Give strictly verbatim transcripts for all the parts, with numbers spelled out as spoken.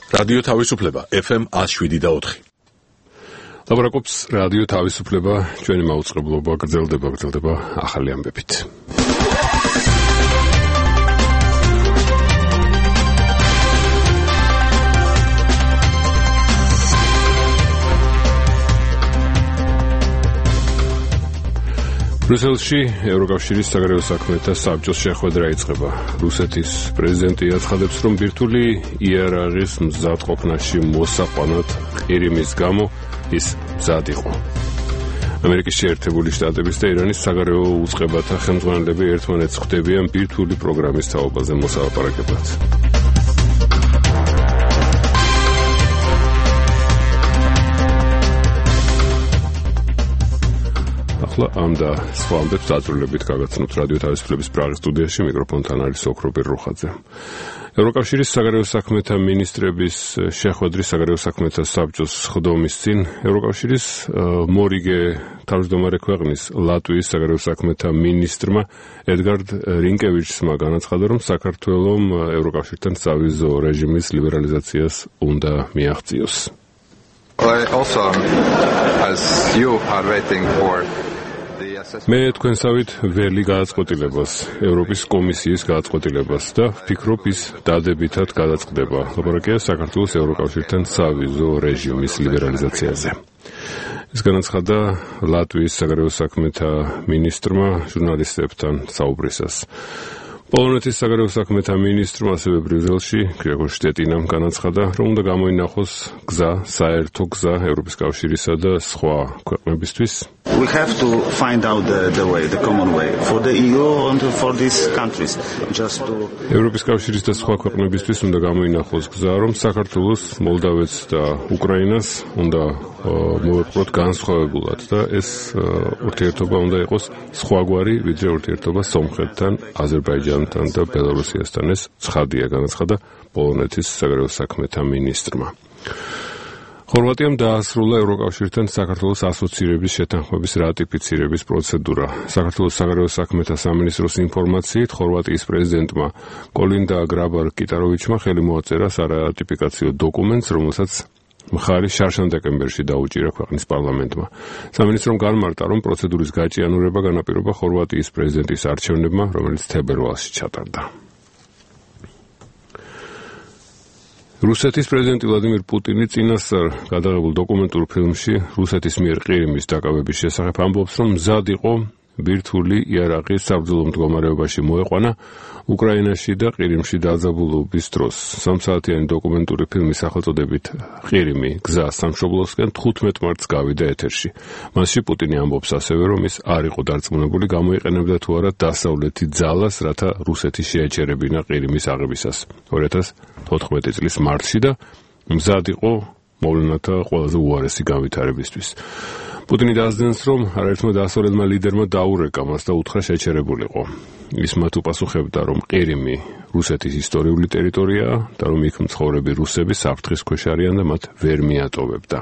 რადიო თავისუფლება ეფ ემ one oh seven და four. ლაბორაკობს რადიო თავისუფლება, ჩვენი მაუწყებლობა გრძელდება, გრძელდება ახალი ამბებით. ბრიუსელში ევროკავშირის საგარეო საქმეთა საბჭოს შეხვედრა იწყება. რუსეთის პრეზიდენტი აცხადებს, რომ ბირთვული იარაღის მზადყოფნაში მოსაყვანად ყირიმის გამო ის მზად იყო. ამერიკის შეერთებული შტატების და ირანის საგარეო უწყებათა ხელმძღვანელები ერთმანეთს ხვდებიან ბირთვული პროგრამის თაობაზე მოსალაპარაკებლად. ამ და სხვა ამბებს დაწვრილებით გაგაცნობთ რადიო თავისუფლების პრაღის სტუდიაში, მიკროფონთან არის ოქროპირ რუხაძე. ევროკავშირის საგარეო საქმეთა მინისტრების შეხვედრის საგარეო საქმეთა საბჭოს ხდომის წინ ევროკავშირის მორიგე თავმჯდომარე ქვეყნის ლატვიის საგარეო საქმეთა მინისტრმა ედგარდ რინკევიჩსმა განაცხადა, რომ საქართველომ ევროკავშირთან სავიზო რეჟიმის ლიბერალიზაციას უნდა მიაღწიოს. Also, as you are waiting for მე თქვენსავით ველი გააწყვეტილებას, ევროპის კომისიის გააწყვეტილებას და ვფიქრობ ის დადებითად გადაწყდება. ლაპარაკია საქართველოს ევროკავშირთან სავიზო რეჟიმის ლიბერალიზაციაზე. ეს განაცხადა ლატვიის საგარეო საქმეთა მინისტრმა ჟურნალისტებთან საუბრისას. პოლონეთის საგარეო საქმეთა მინისტრმა ასევე ბრიუსელში გრიგორ შტეტინამ განაცხადა, რომ უნდა გამოინახოს გზა, საერთო გზა ევროპის კავშირისა და სხვა ქვეყნებისთვის. We have to find out the, the way, the common way for the E U and for these countries. Just to ევროპის კავშირის და სხვა ქვეყნებისთვის უნდა გამოინახოს გზა, რომ საქართველოს, მოლდავეთს და უკრაინას უნდა მოვეპყროთ განსხვავებულად და ეს ურთიერთობა უნდა იყოს სხვაგვარი, ვიდრე ურთიერთობა სომხეთთან, აზერბაიჯანთან და ბელორუსიასთან. ეს ცხადია, განაცხადა პოლონეთის საგარეო საქმეთა მინისტრმა. ხორვატიამ დაასრულა ევროკავშირთან საქართველოს ასოცირების შეთანხმების რატიფიცირების პროცედურა. საქართველოს საგარეო საქმეთა სამინისტროს ინფორმაციით, ხორვატიის პრეზიდენტმა კოლინდა გრაბარ-კიტაროვიჩმა ხელი მოაწერა სარატიფიკაციო დოკუმენტს, რომელსაც მხარი შარშან-დეკემბერში დაუჭირა ქვეყნის პარლამენტმა. სამინისტრომ განმარტა, რომ პროცედურის გაჭიანურება განაპირობა ხორვატიის პრეზიდენტის არჩევნებმა, რომელიც თებერვალში ჩატარდა. რუსეთის პრეზიდენტი ვლადიმირ პუტინი წინასწარ გადაღებულ დოკუმენტურ ფილმში რუსეთის მიერ ყირიმის დაკავების შესახებ ამბობს, რომ მზად იყო ბირთვული იარაღი საბრძოლო მდგომარეობაში მოეყვანა უკრაინაში და ყირიმში დაძაბულობის დროს. სამსაათიანი დოკუმენტური ფილმის სახელწოდებით ყირიმი გზა სამშობლოსკენ თხუთმეტ მარტს გავიდა ეთერში. მასში პუტინი ამბობს ასევე, რომ ის არ იყო დარწმუნებული, გამოიყენებდა თუ არა დასავლეთი ძალას, რათა რუსეთი შეეჩერებინა ყირიმის აღებისას ორი ათას თოთხმეტი წლის მარტში და მზად იყო მოვლენათა ყველაზე უარესი განვითარებისთვის. პუტინი დაასძენს, რომ არაერთმა დასავლეთმა ლიდერმა დაურეკა მას და უთხრა შეჩერებულიყო. ის მათ უპასუხებდა, რომ ყირიმი რუსეთის ისტორიული ტერიტორიაა და რომ იქ მცხოვრები რუსები საფრთხის ქვეშ არიან და მათ ვერ მიატოვებდა.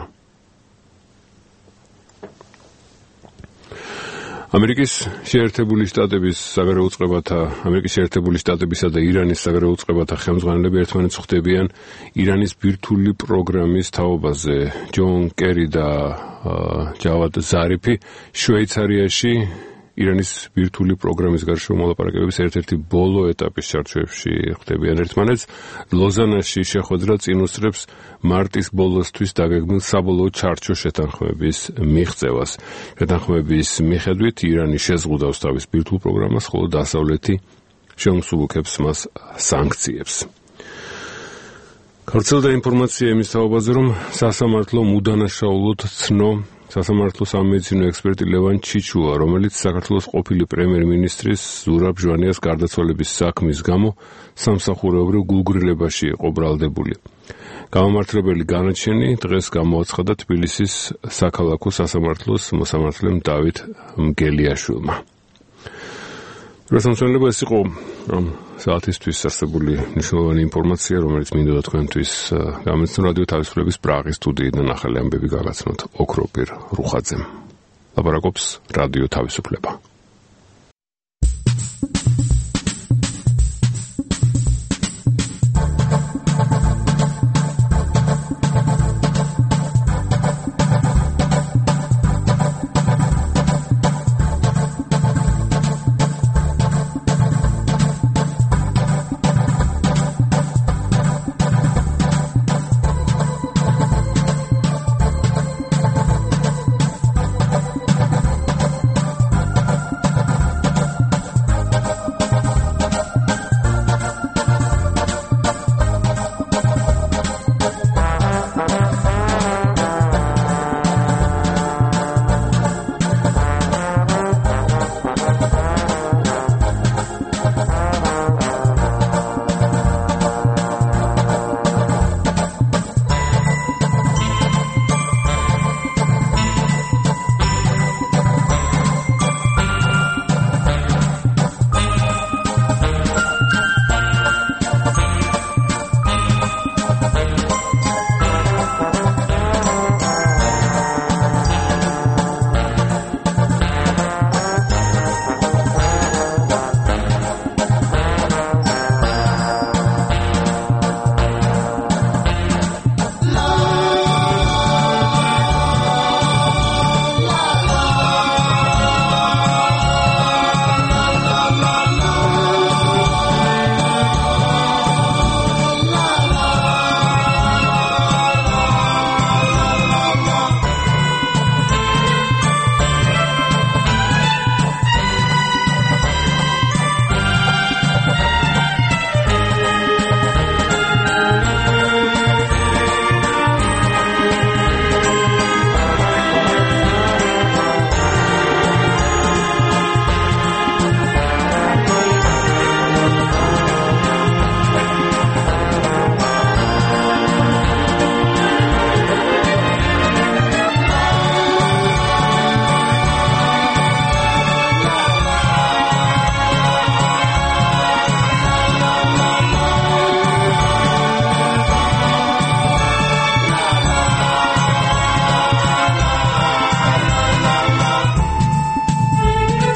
ამერიკის შეერთებული შტატების საგარეო უწყებათა, ამერიკის შეერთებული შტატებისა და ირანის საგარეო უწყებათა ხელმძღვანელები ერთმანეთს ხვდებიან ირანის ბირთვული პროგრამის თაობაზე. ჯონ კერი და ჯავად ზარიფი შვეიცარიაში ირანის ბირთვული პროგრამის გარშემო მოლაპარაკებების ერთ-ერთი ბოლო ეტაპის ჩარჩოებში ხვდებიან ერთმანეთს. ლოზანაში შეხვედრა წინ უსწრებს მარტის ბოლოსთვის დაგეგმილ საბოლოო ჩარჩო შეთანხმების მიღწევას. შეთანხმების მიხედვით ირანი შეზღუდავს თავის ბირთვულ პროგრამას, ხოლო დასავლეთი შეუმსუბუქებს მას სანქციებს. გავრცელდა ინფორმაცია იმის თაობაზე, რომ სასამართლომ უდანაშაულოდ ცნო სასამართლოს სამედიცინო ექსპერტი ლევან ჩიჩუა, რომელიც საქართველოს ყოფილი პრემიერ-მინისტრის ზურაბ ჟვანიას გარდაცვალების საქმის გამო სამსახურეობრივ გულგრილებაში იყო ბრალდებული. გამომართლებელი განაჩენი დღეს გამოაცხადა თბილისის საქალაქო სასამართლოს მოსამართლემ დავით მგელიაშვილმა. რასამშენებლობა ეს იყო რომ საათისთვის არსებული მნიშვნელოვანი ინფორმაცია, რომელიც მინდოდა თქვენთვის გამეცნო რადიო თავისუფლების პრაღის სტუდიიდან ახალი ამბები გაგაცნოთ ოქროპირ რუხაძემ. ლაპარაკობს რადიო თავისუფლება.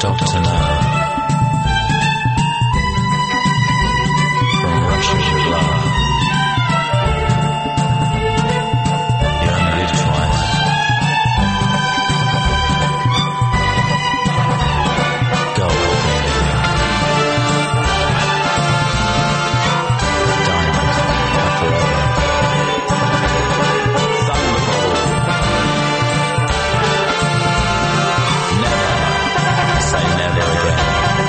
Doctor No. From Russian blood. You only live twice. Go away. Diamonds are forever. Thunderbolt. Never say never again.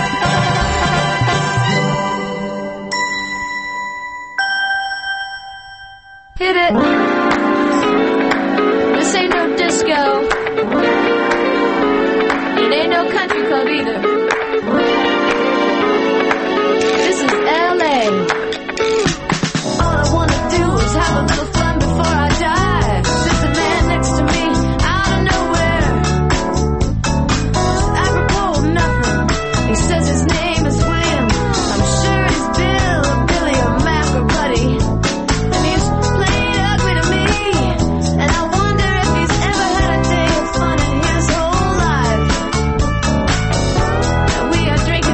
Hit it. This ain't no disco. It ain't no country club either. This is L A. All I wanna do is have a little fun before I die. There's a man next to me out of nowhere. Apropos of nothing. He says his name is William. I'm sure he's Bill or Billy or Mac or Buddy. And he's played ugly to me. And I wonder if he's ever had a day of fun in his whole life. And we are drinking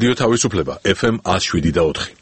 რადიო თავისუფლება ეფ ემ one oh seven და four.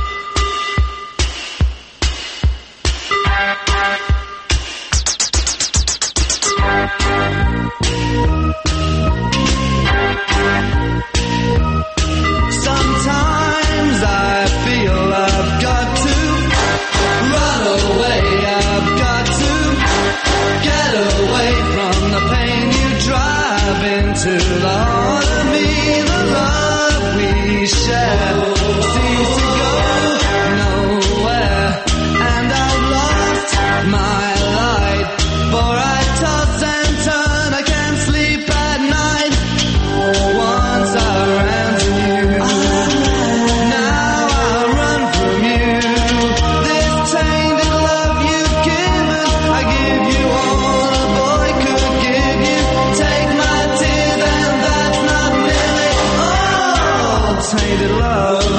Sometimes I feel I've got to run away, I've got to get away from the pain you drive into the heart of me. The love we share seems to go nowhere, and I've lost my light, for I toss and turn, I can't sleep at night. Once I ran to you, now I run from you. This tainted love you've given, I give you all a boy could give you. Take my tears and that's not nearly all. Tainted love,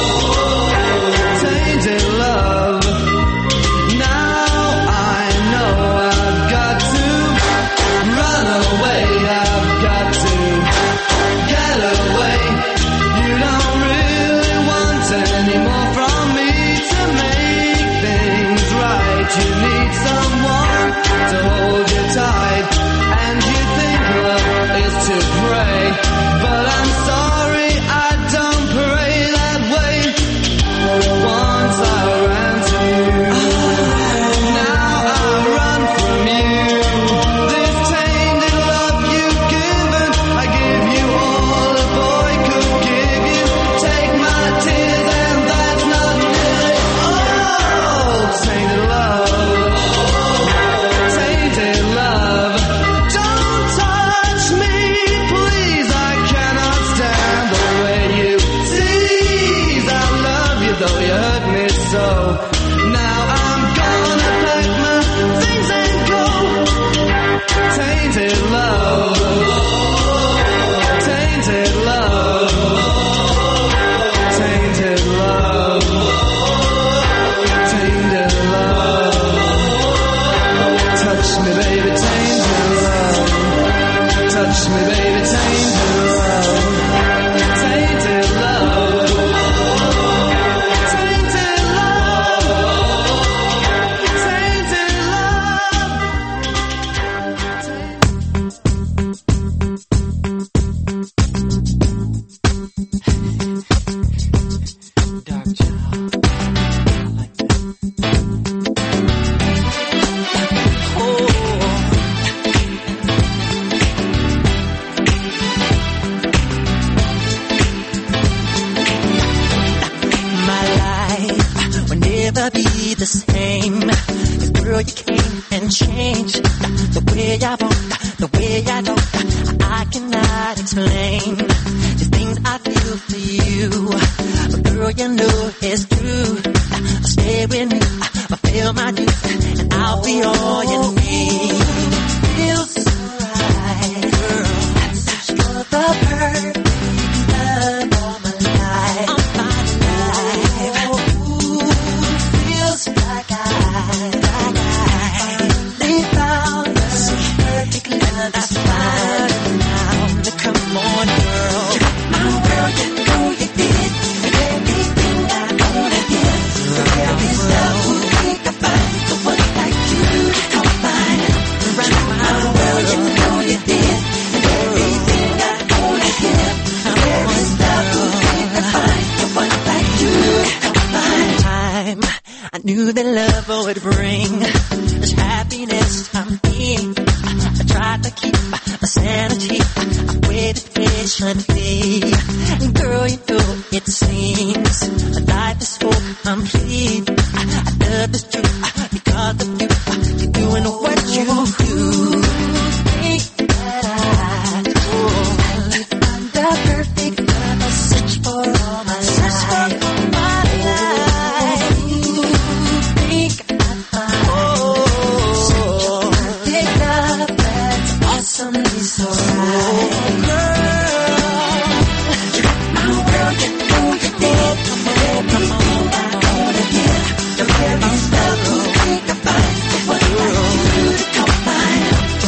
tainted love. Now I know I've got to run away, I've got to get away. You don't really want any more from me to make things right. You need someone to hold you tight, and you think love is to pray, but I'm sorry, I don't pray that way. Once I ran to you, now I run from you. This tainted love you've given, I give you all a boy could give you. Take my tears and that's not nearly all. Tainted love, tainted love. Don't touch me, please, I cannot stand the way you tease. I love you though you hurt me so. Now I'm gonna pack my things and go. Tainted love, tainted love, tainted love, tainted love. Touch me, baby, tainted love. Touch me, baby, tainted love. Tainted love, tainted love, tainted Dark child, like that. My life will never be the same. 'Cause girl, you came and changed the way I walk, the way I talk. I cannot explain the things I feel for you, but girl, you know it's true. Stay with me, I feel my dues, and I'll be all you need. Feels so right, girl. You're the perfect love of my life. Of my life. Ooh, feels like I, like I finally found the perfect love. That's fine now. Come on, girl. My world, you know you did everything I wanna give. Every step we could find, the one like you come find. My world, you know you did everything I wanna give. Every step we could find, the one like you come find. Time I knew that love would bring this happiness I'm in. I tried to keep my sanity. I waited patiently. Girl, you know it seems my life is so complete. I, I love this truth because of you. You're doing what you do. Think that I do. I live under perfect love. I search for all my life. Search for all my life. Think I find such a perfect love that's awesomely so right. Girl, my world, you know you did. Come on, come on, I wanna get the very stuff we think I find. The one like you to come find.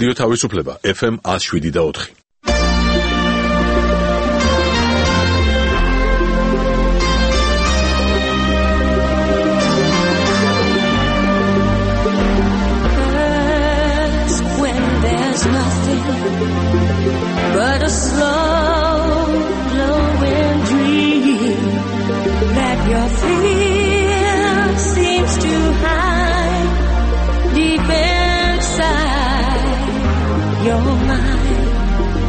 რადიო თავისუფლება ეფ ემ one oh seven და four. When there's nothing but a slow glowing dream that your fear seems to hide deep inside your mind.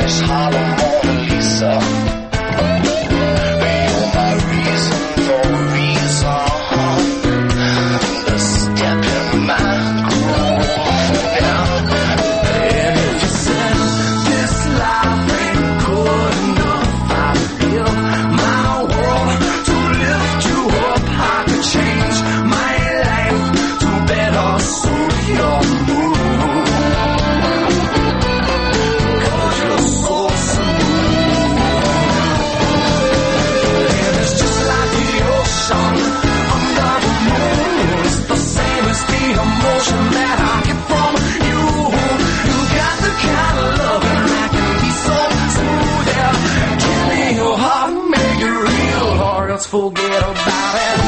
Spanish Harlem Mona Lisa. You're my reason for a reason. The step in my groove now. And if you said this life ain't good enough, I'd give my world to lift you up. I could change my life to better suit your mood. Cause you're so smooth. And it's just like the ocean under the moon. It's the same as the emotion that I get from you. You got the kind of loving that can be so smooth. Yeah, give me your heart, make it real, or else forget about it.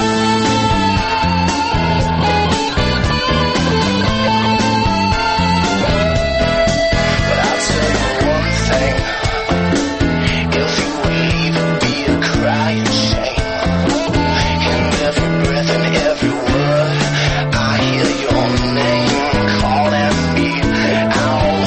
But I'll tell you one thing. If you leave, it'll be a crying shame. In every breath and every word, I hear your name calling me out.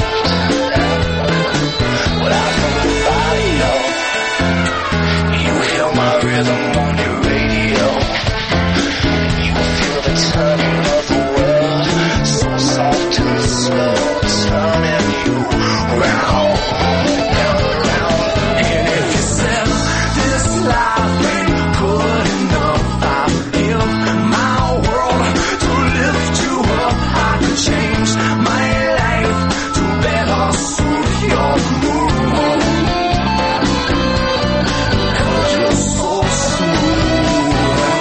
Without from the radio, you hear my rhythm on your radio. You feel the turning of the world, so soft and slow, turning you round, round, round. And if you said this life ain't good enough, I'd give my world to lift you up. I could change my life to better suit your mood. Cause you're so smooth.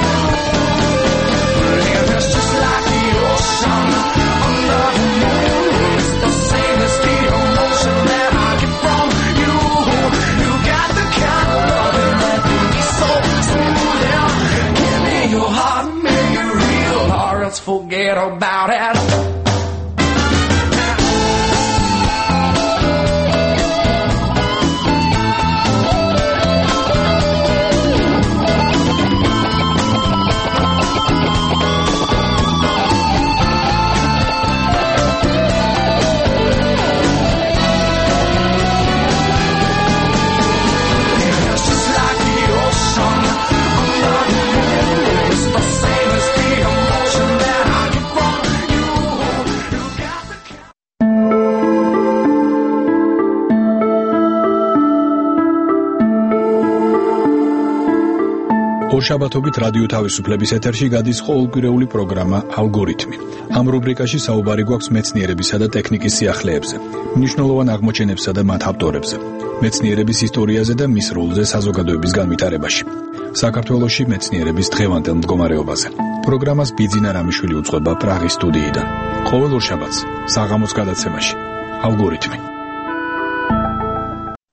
And it's just like the ocean under the moon. It's the same as the emotion that I get from you. You got the kind of loving that can be so smooth. Yeah, give me your heart, make it real, or else forget about it. It's just like the ocean under the moon. It's the same as the emotion that I get from you. You got the ორშაბათობით რადიო თავისუფლების ეთერში გადის ყოველკვირეული პროგრამა ალგორითმი. ამ რუბრიკაში საუბარი გვაქვს მეცნიერებისა და ტექნიკის სიახლეებზე, მნიშვნელოვან აღმოჩენებსა და მათ ავტორებზე, მეცნიერების ისტორიაზე და მის როლზე საზოგადოების განვითარებაში. საქართველოში მეცნიერების დღევანდელ მდგომარეობაზე. პროგრამას ბიძინა რამიშვილი უძღვება პრაღის სტუდიიდან. ყოველ ორშაბათს საღამოს გადაცემაში ალგორითმი.